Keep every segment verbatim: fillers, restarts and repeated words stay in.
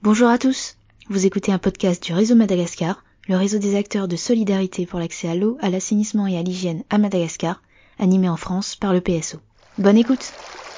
Bonjour à tous, vous écoutez un podcast du Réseau Madagascar, le réseau des acteurs de solidarité pour l'accès à l'eau, à l'assainissement et à l'hygiène à Madagascar, animé en France par le P S O. Bonne écoute!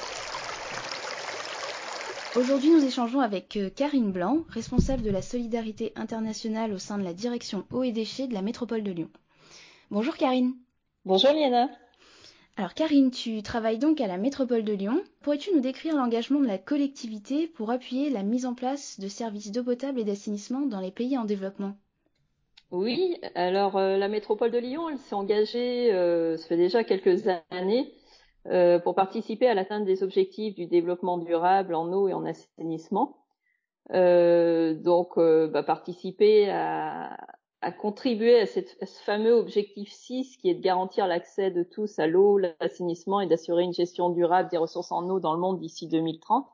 Aujourd'hui, nous échangeons avec Karine Blanc, responsable de la solidarité internationale au sein de la direction eau et déchets de la métropole de Lyon. Bonjour Karine. Bonjour Liana. Alors Karine, tu travailles donc à la métropole de Lyon. Pourrais-tu nous décrire l'engagement de la collectivité pour appuyer la mise en place de services d'eau potable et d'assainissement dans les pays en développement ? Oui, alors euh, la métropole de Lyon, elle s'est engagée, euh, ça fait déjà quelques années, euh, pour participer à l'atteinte des objectifs du développement durable en eau et en assainissement. Euh, donc, euh, bah, participer à, à contribuer à, cette, à ce fameux objectif six qui est de garantir l'accès de tous à l'eau, l'assainissement et d'assurer une gestion durable des ressources en eau dans le monde d'ici deux mille trente.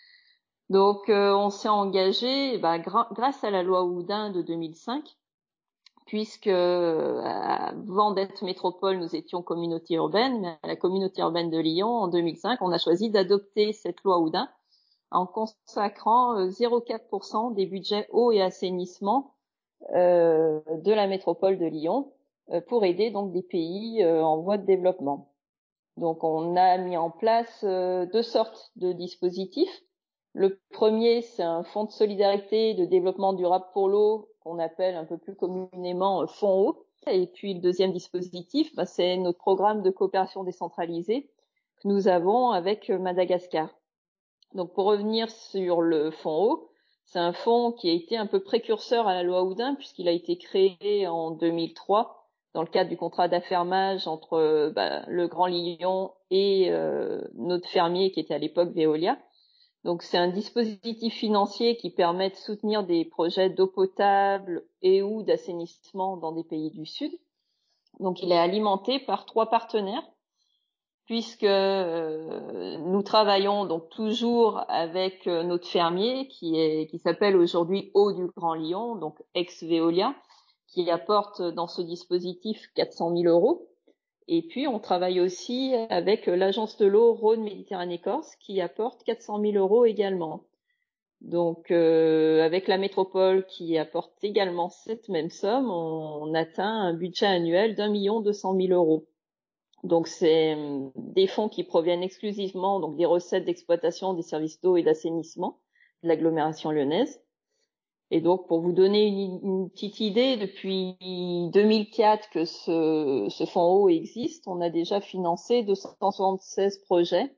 Donc, euh, on s'est engagé bah, gra- grâce à la loi Oudin de deux mille cinq, puisque euh, avant d'être métropole, nous étions communauté urbaine, mais à la communauté urbaine de Lyon, en deux mille cinq, on a choisi d'adopter cette loi Oudin en consacrant euh, zéro virgule quatre pour cent des budgets eau et assainissement euh, de la métropole de Lyon euh, pour aider donc des pays euh, en voie de développement. Donc on a mis en place euh, deux sortes de dispositifs. Le premier, c'est un fonds de solidarité et de développement durable pour l'eau, qu'on appelle un peu plus communément fonds eau. Et puis le deuxième dispositif, bah, c'est notre programme de coopération décentralisée que nous avons avec Madagascar. Donc pour revenir sur le fonds eau, c'est un fonds qui a été un peu précurseur à la loi Oudin, puisqu'il a été créé en deux mille trois dans le cadre du contrat d'affermage entre bah, le Grand Lyon et euh, notre fermier qui était à l'époque Veolia. Donc c'est un dispositif financier qui permet de soutenir des projets d'eau potable et ou d'assainissement dans des pays du Sud. Donc il est alimenté par trois partenaires, puisque euh, nous travaillons donc toujours avec euh, notre fermier qui est qui s'appelle aujourd'hui Eau du Grand Lyon, donc ex-Veolia, qui apporte dans ce dispositif quatre cent mille euros. Et puis, on travaille aussi avec l'agence de l'eau Rhône-Méditerranée-Corse qui apporte quatre cent mille euros également. Donc, euh, avec la métropole qui apporte également cette même somme, on, on atteint un budget annuel d'un million deux cent mille euros. Donc, c'est des fonds qui proviennent exclusivement donc des recettes d'exploitation des services d'eau et d'assainissement de l'agglomération lyonnaise. Et donc, pour vous donner une, une petite idée, depuis deux mille quatre que ce, ce fonds eau existe, on a déjà financé deux cent soixante-seize projets,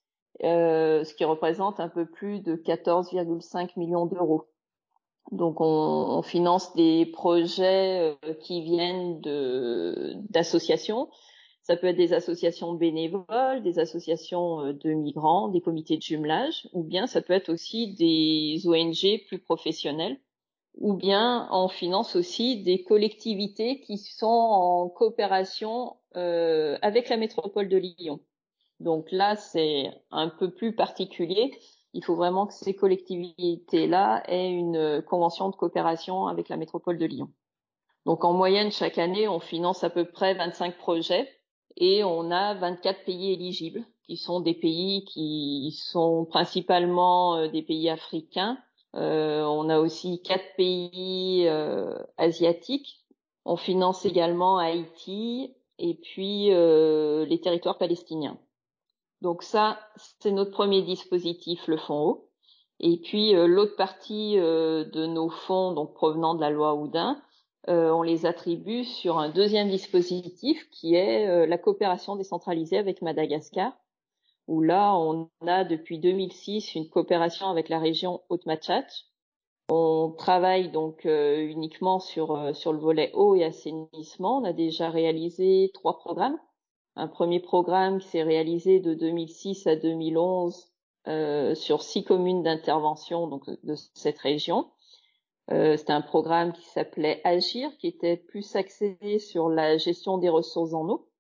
euh, ce qui représente un peu plus de quatorze virgule cinq millions d'euros. Donc, on, on finance des projets euh, qui viennent de d'associations. Ça peut être des associations bénévoles, des associations de migrants, des comités de jumelage, ou bien ça peut être aussi des O N G plus professionnelles, ou bien on finance aussi des collectivités qui sont en coopération euh, avec la métropole de Lyon. Donc là, c'est un peu plus particulier. Il faut vraiment que ces collectivités-là aient une convention de coopération avec la métropole de Lyon. Donc en moyenne, chaque année, on finance à peu près vingt-cinq projets et on a vingt-quatre pays éligibles, qui sont des pays qui sont principalement des pays africains. Euh, on a aussi quatre pays euh, asiatiques. On finance également Haïti et puis euh, les territoires palestiniens. Donc ça, c'est notre premier dispositif, le fonds eau. Et puis euh, l'autre partie euh, de nos fonds, donc provenant de la loi Oudin, euh, on les attribue sur un deuxième dispositif qui est euh, la coopération décentralisée avec Madagascar, où là on a depuis deux mille six une coopération avec la région Haute-Matchach. On travaille donc euh, uniquement sur euh, sur le volet eau et assainissement. On a déjà réalisé trois programmes. Un premier programme qui s'est réalisé de deux mille six à deux mille onze euh, sur six communes d'intervention donc de cette région. Euh, c'était un programme qui s'appelait Agir, qui était plus axé sur la gestion des ressources en eau.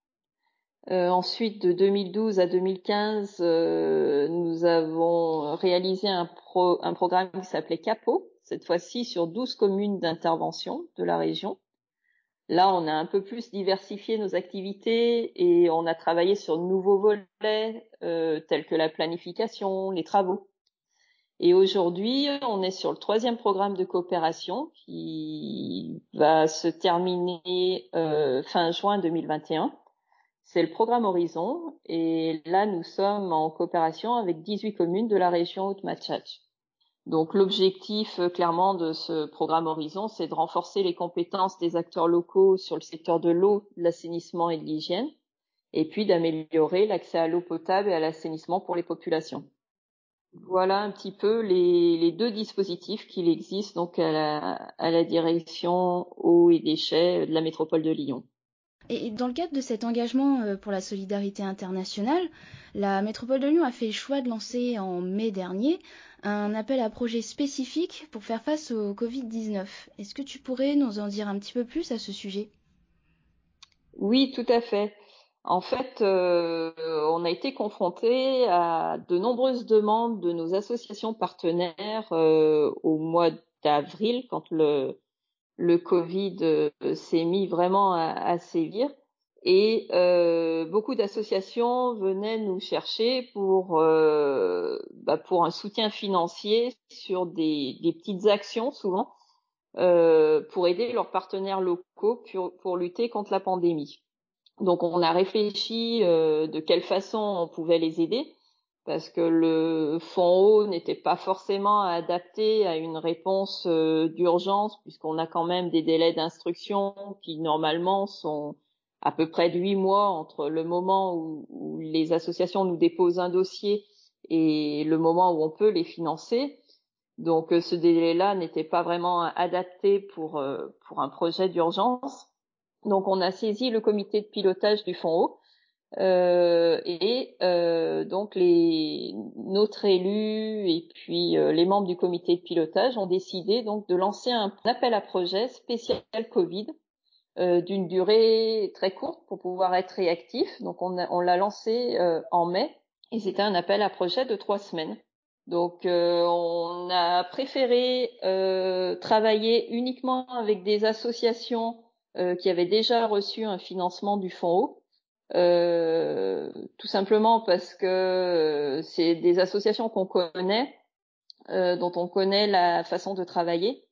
Euh, ensuite, de deux mille douze à deux mille quinze, euh, nous avons réalisé un, pro, un programme qui s'appelait CAPO, cette fois-ci sur douze communes d'intervention de la région. Là, on a un peu plus diversifié nos activités et on a travaillé sur de nouveaux volets euh, tels que la planification, les travaux. Et aujourd'hui, on est sur le troisième programme de coopération qui va se terminer euh, fin juin deux mille vingt et un. C'est le programme Horizon et là, nous sommes en coopération avec dix-huit communes de la région Haute-Matchach. Donc l'objectif euh, clairement de ce programme Horizon, c'est de renforcer les compétences des acteurs locaux sur le secteur de l'eau, de l'assainissement et de l'hygiène, et puis d'améliorer l'accès à l'eau potable et à l'assainissement pour les populations. Voilà un petit peu les, les deux dispositifs qu'il existe donc à la, à la direction eau et déchets de la métropole de Lyon. Et dans le cadre de cet engagement pour la solidarité internationale, la métropole de Lyon a fait le choix de lancer en mai dernier un appel à projets spécifique pour faire face au covid dix-neuf. Est-ce que tu pourrais nous en dire un petit peu plus à ce sujet ? Oui, tout à fait. En fait, euh, on a été confronté à de nombreuses demandes de nos associations partenaires euh, au mois d'avril, quand le, le Covid euh, s'est mis vraiment à, à sévir. Et euh, beaucoup d'associations venaient nous chercher pour euh, bah, pour un soutien financier sur des, des petites actions souvent euh, pour aider leurs partenaires locaux pour, pour lutter contre la pandémie. Donc on a réfléchi euh, de quelle façon on pouvait les aider parce que le fonds eau n'était pas forcément adapté à une réponse euh, d'urgence puisqu'on a quand même des délais d'instruction qui normalement sont à peu près de huit mois entre le moment où, où les associations nous déposent un dossier et le moment où on peut les financer. Donc ce délai-là n'était pas vraiment adapté pour euh, pour un projet d'urgence. Donc on a saisi le comité de pilotage du fonds eau euh, et euh, donc les notre élu et puis euh, les membres du comité de pilotage ont décidé donc de lancer un appel à projet spécial Covid euh, d'une durée très courte pour pouvoir être réactif. Donc on, a, on l'a lancé euh, en mai et c'était un appel à projet de trois semaines. Donc euh, on a préféré euh, travailler uniquement avec des associations euh, qui avaient déjà reçu un financement du fonds eau, euh, tout simplement parce que euh, c'est des associations qu'on connaît, euh, dont on connaît la façon de travailler.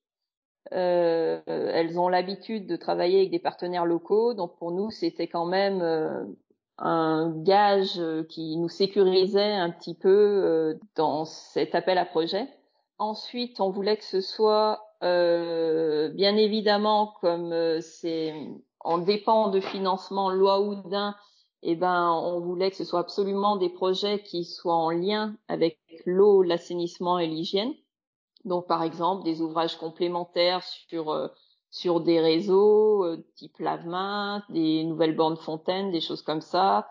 Euh, elles ont l'habitude de travailler avec des partenaires locaux, donc pour nous c'était quand même euh, un gage qui nous sécurisait un petit peu euh, dans cet appel à projet. Ensuite, on voulait que ce soit euh, bien évidemment comme euh, c'est on dépend de financement loi Oudin, et ben on voulait que ce soit absolument des projets qui soient en lien avec l'eau, l'assainissement et l'hygiène. Donc, par exemple, des ouvrages complémentaires sur euh, sur des réseaux euh, type lave-mains, des nouvelles bornes fontaines, des choses comme ça.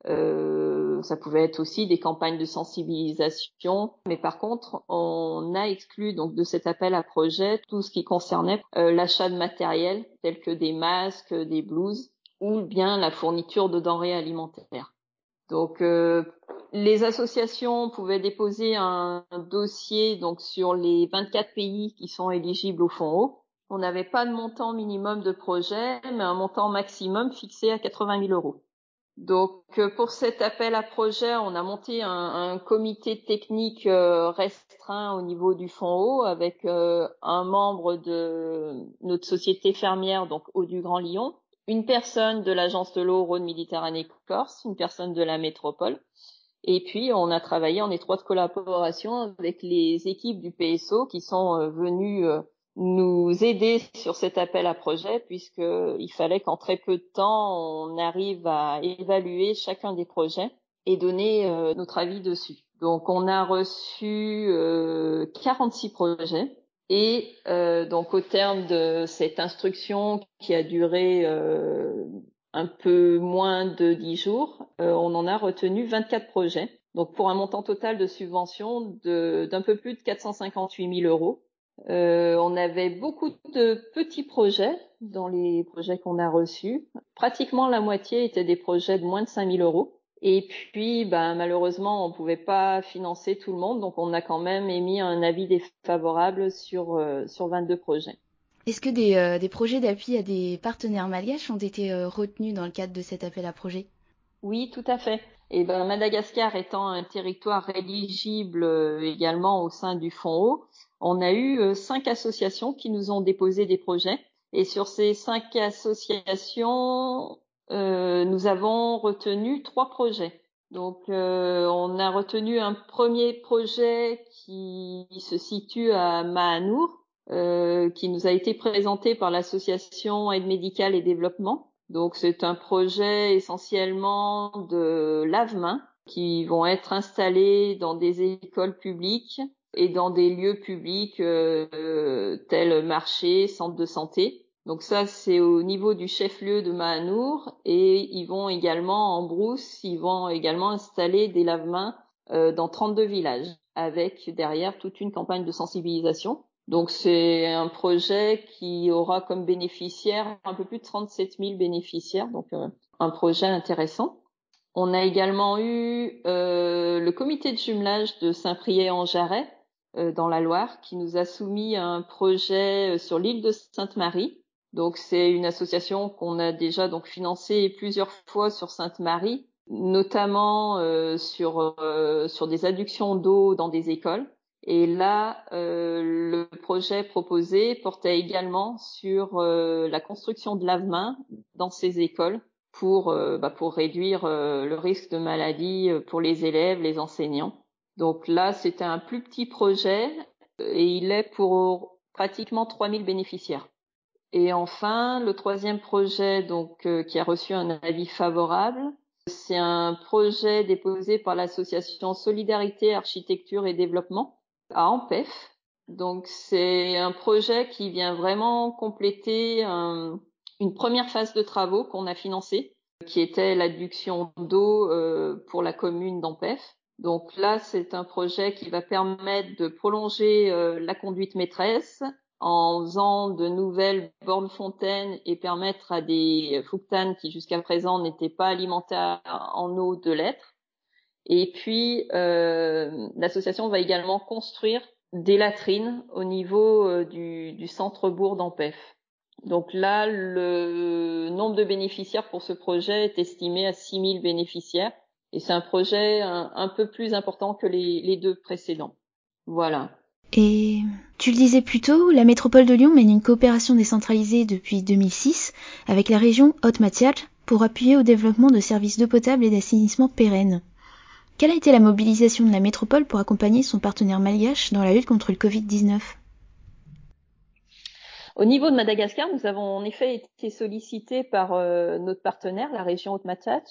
Euh, ça pouvait être aussi des campagnes de sensibilisation. Mais par contre, on a exclu donc de cet appel à projet tout ce qui concernait euh, l'achat de matériel tel que des masques, des blouses ou bien la fourniture de denrées alimentaires. Donc, euh, les associations pouvaient déposer un, un dossier donc sur les vingt-quatre pays qui sont éligibles au fonds eau. On n'avait pas de montant minimum de projet, mais un montant maximum fixé à quatre-vingt mille euros. Donc, euh, pour cet appel à projet, on a monté un, un comité technique euh, restreint au niveau du fonds eau avec euh, un membre de notre société fermière, donc Eau du Grand Lyon, une personne de l'agence de l'eau Rhône-Méditerranée-Corse, une personne de la métropole. Et puis, on a travaillé en étroite collaboration avec les équipes du P S O qui sont euh, venues euh, nous aider sur cet appel à projet puisqu'il fallait qu'en très peu de temps, on arrive à évaluer chacun des projets et donner euh, notre avis dessus. Donc, on a reçu euh, quarante-six projets. Et euh, donc au terme de cette instruction qui a duré euh, un peu moins de dix jours, euh, on en a retenu vingt-quatre projets. Donc pour un montant total de subvention de, d'un peu plus de quatre cent cinquante-huit mille euros. Euh, on avait beaucoup de petits projets dans les projets qu'on a reçus. Pratiquement la moitié étaient des projets de moins de cinq mille euros. Et puis, ben, malheureusement, on pouvait pas financer tout le monde, donc on a quand même émis un avis défavorable sur euh, sur vingt-deux projets. Est-ce que des, euh, des projets d'appui à des partenaires malgaches ont été euh, retenus dans le cadre de cet appel à projet ? Oui, tout à fait. Et ben, Madagascar étant un territoire éligible euh, également au sein du Fonds eau, on a eu euh, cinq associations qui nous ont déposé des projets. Et sur ces cinq associations, euh, nous avons retenu trois projets. Donc, euh, on a retenu un premier projet qui se situe à Mahanour, euh, qui nous a été présenté par l'association Aide médicale et développement. Donc, c'est un projet essentiellement de lave-mains qui vont être installés dans des écoles publiques et dans des lieux publics euh, tels marchés, centres de santé. Donc ça, c'est au niveau du chef-lieu de Mahanour, et ils vont également en brousse, ils vont également installer des lave-mains euh, dans trente-deux villages, avec derrière toute une campagne de sensibilisation. Donc c'est un projet qui aura comme bénéficiaires un peu plus de trente-sept mille bénéficiaires, donc euh, un projet intéressant. On a également eu euh, le comité de jumelage de Saint-Priest-en-Jarret, euh, dans la Loire, qui nous a soumis un projet sur l'île de Sainte-Marie. Donc c'est une association qu'on a déjà donc financée plusieurs fois sur Sainte-Marie, notamment euh, sur euh, sur des adductions d'eau dans des écoles. Et là, euh, le projet proposé portait également sur euh, la construction de lave-mains dans ces écoles pour euh, bah, pour réduire euh, le risque de maladie pour les élèves, les enseignants. Donc là, c'était un plus petit projet et il est pour pratiquement trois mille bénéficiaires. Et enfin, le troisième projet donc euh, qui a reçu un avis favorable, c'est un projet déposé par l'association Solidarité, Architecture et Développement à Ampef. Donc c'est un projet qui vient vraiment compléter un, une première phase de travaux qu'on a financée, qui était l'adduction d'eau euh, pour la commune d'Ampef. Donc là, c'est un projet qui va permettre de prolonger euh, la conduite maîtresse en faisant de nouvelles bornes fontaines et permettre à des fouctanes qui jusqu'à présent n'étaient pas alimentés en eau de l'être. Et puis, euh, l'association va également construire des latrines au niveau euh, du, du centre-bourg d'Ampef. Donc là, le nombre de bénéficiaires pour ce projet est estimé à six mille bénéficiaires. Et c'est un projet un, un peu plus important que les, les deux précédents. Voilà. Et tu le disais plus tôt, la métropole de Lyon mène une coopération décentralisée depuis deux mille six avec la région Haute-Mathiac pour appuyer au développement de services d'eau potable et d'assainissement pérennes. Quelle a été la mobilisation de la métropole pour accompagner son partenaire malgache dans la lutte contre le covid dix-neuf ? Au niveau de Madagascar, nous avons en effet été sollicités par euh, notre partenaire, la région Haute-Mathiac,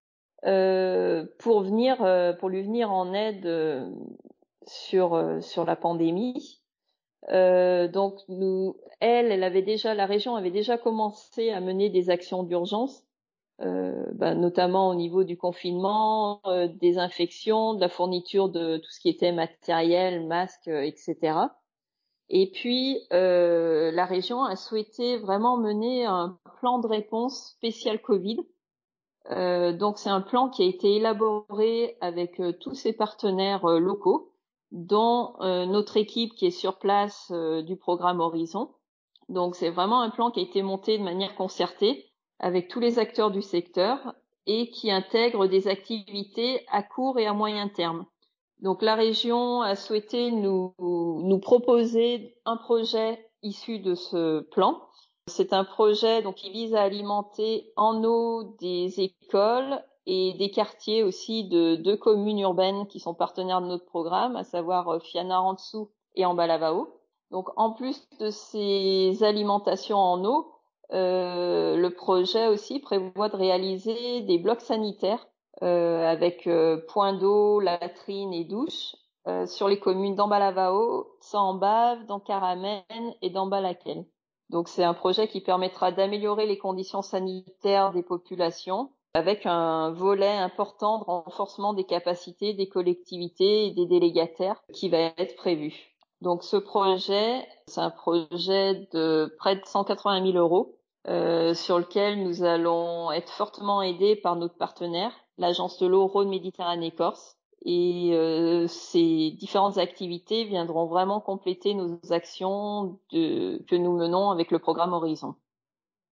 euh, pour venir, euh, pour lui venir en aide euh, sur euh, sur la pandémie. Euh, donc nous, elle, elle avait déjà, la région avait déjà commencé à mener des actions d'urgence, euh, bah, notamment au niveau du confinement, euh, des infections, de la fourniture de tout ce qui était matériel, masques, euh, et cetera. Et puis, euh, la région a souhaité vraiment mener un plan de réponse spécial Covid. Euh, donc, c'est un plan qui a été élaboré avec euh, tous ses partenaires euh, locaux, dont euh, notre équipe qui est sur place euh, du programme Horizon. Donc, c'est vraiment un plan qui a été monté de manière concertée avec tous les acteurs du secteur et qui intègre des activités à court et à moyen terme. Donc la région a souhaité nous, nous proposer un projet issu de ce plan. C'est un projet donc qui vise à alimenter en eau des écoles et des quartiers aussi de deux communes urbaines qui sont partenaires de notre programme, à savoir Fianarantsoa et Ambalavao. Donc en plus de ces alimentations en eau, euh, le projet aussi prévoit de réaliser des blocs sanitaires Euh, avec euh, point d'eau, latrine et douche euh, sur les communes d'Ambalavao, Sambave, d'Ankaramen et d'Ambalakel. Donc c'est un projet qui permettra d'améliorer les conditions sanitaires des populations avec un volet important de renforcement des capacités des collectivités et des délégataires qui va être prévu. Donc ce projet, c'est un projet de près de cent quatre-vingt mille euros euh, sur lequel nous allons être fortement aidés par notre partenaire, l'agence de l'eau Rhône-Méditerranée-Corse. Et euh, ces différentes activités viendront vraiment compléter nos actions de, que nous menons avec le programme Horizon.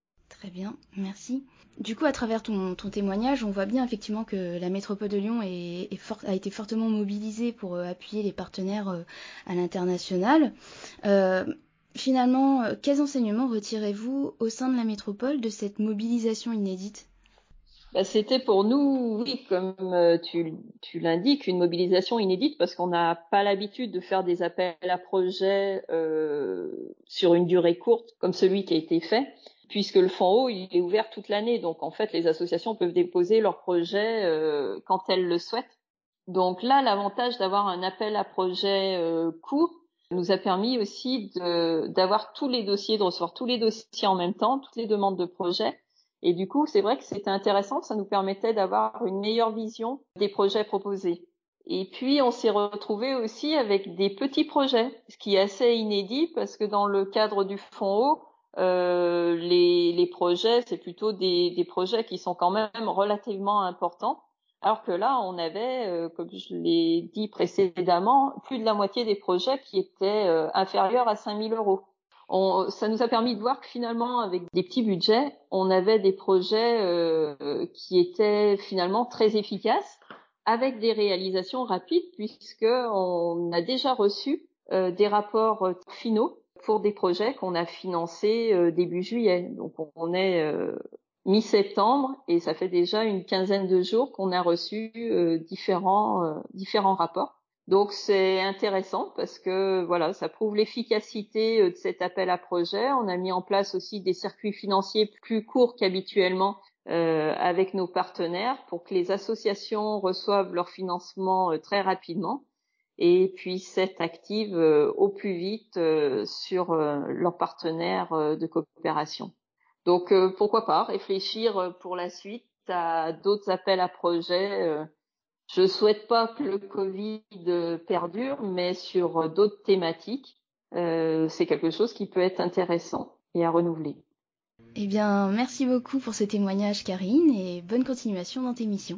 Très bien, merci. Du coup, à travers ton, ton témoignage, on voit bien effectivement que la métropole de Lyon est, est fort, a été fortement mobilisée pour euh, appuyer les partenaires euh, à l'international. Euh, finalement, euh, quels enseignements retirez-vous au sein de la métropole de cette mobilisation inédite ? Bah, c'était pour nous, oui, comme euh, tu, tu l'indiques, une mobilisation inédite parce qu'on n'a pas l'habitude de faire des appels à projets euh, sur une durée courte comme celui qui a été fait, puisque le fonds eau, il est ouvert toute l'année. Donc, en fait, les associations peuvent déposer leurs projets euh, quand elles le souhaitent. Donc là, l'avantage d'avoir un appel à projet euh, court nous a permis aussi de, d'avoir tous les dossiers, de recevoir tous les dossiers en même temps, toutes les demandes de projets. Et du coup, c'est vrai que c'était intéressant, ça nous permettait d'avoir une meilleure vision des projets proposés. Et puis, on s'est retrouvé aussi avec des petits projets, ce qui est assez inédit parce que dans le cadre du fonds eau, euh, les, les projets, c'est plutôt des, des projets qui sont quand même relativement importants. Alors que là, on avait, euh, comme je l'ai dit précédemment, plus de la moitié des projets qui étaient euh, inférieurs à cinq mille euros. On, ça nous a permis de voir que finalement, avec des petits budgets, on avait des projets euh, qui étaient finalement très efficaces, avec des réalisations rapides, puisqu'on a déjà reçu euh, des rapports euh, finaux pour des projets qu'on a financés euh, début juillet. Donc, on est euh, mi-septembre et ça fait déjà une quinzaine de jours qu'on a reçu euh, différents, euh, différents rapports. Donc c'est intéressant parce que voilà, ça prouve l'efficacité de cet appel à projet. On a mis en place aussi des circuits financiers plus courts qu'habituellement euh, avec nos partenaires pour que les associations reçoivent leur financement euh, très rapidement et puissent être actives euh, au plus vite euh, sur euh, leurs partenaires euh, de coopération. Donc euh, pourquoi pas réfléchir pour la suite à d'autres appels à projets. Euh, Je souhaite pas que le Covid perdure, mais sur d'autres thématiques, euh, c'est quelque chose qui peut être intéressant et à renouveler. Eh bien, merci beaucoup pour ce témoignage, Karine, et bonne continuation dans tes missions.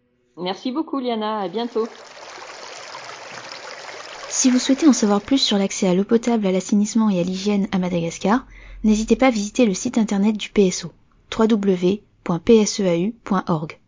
Merci beaucoup, Liana. À bientôt. Si vous souhaitez en savoir plus sur l'accès à l'eau potable, à l'assainissement et à l'hygiène à Madagascar, n'hésitez pas à visiter le site internet du P S O, w w w point p s e a u point org.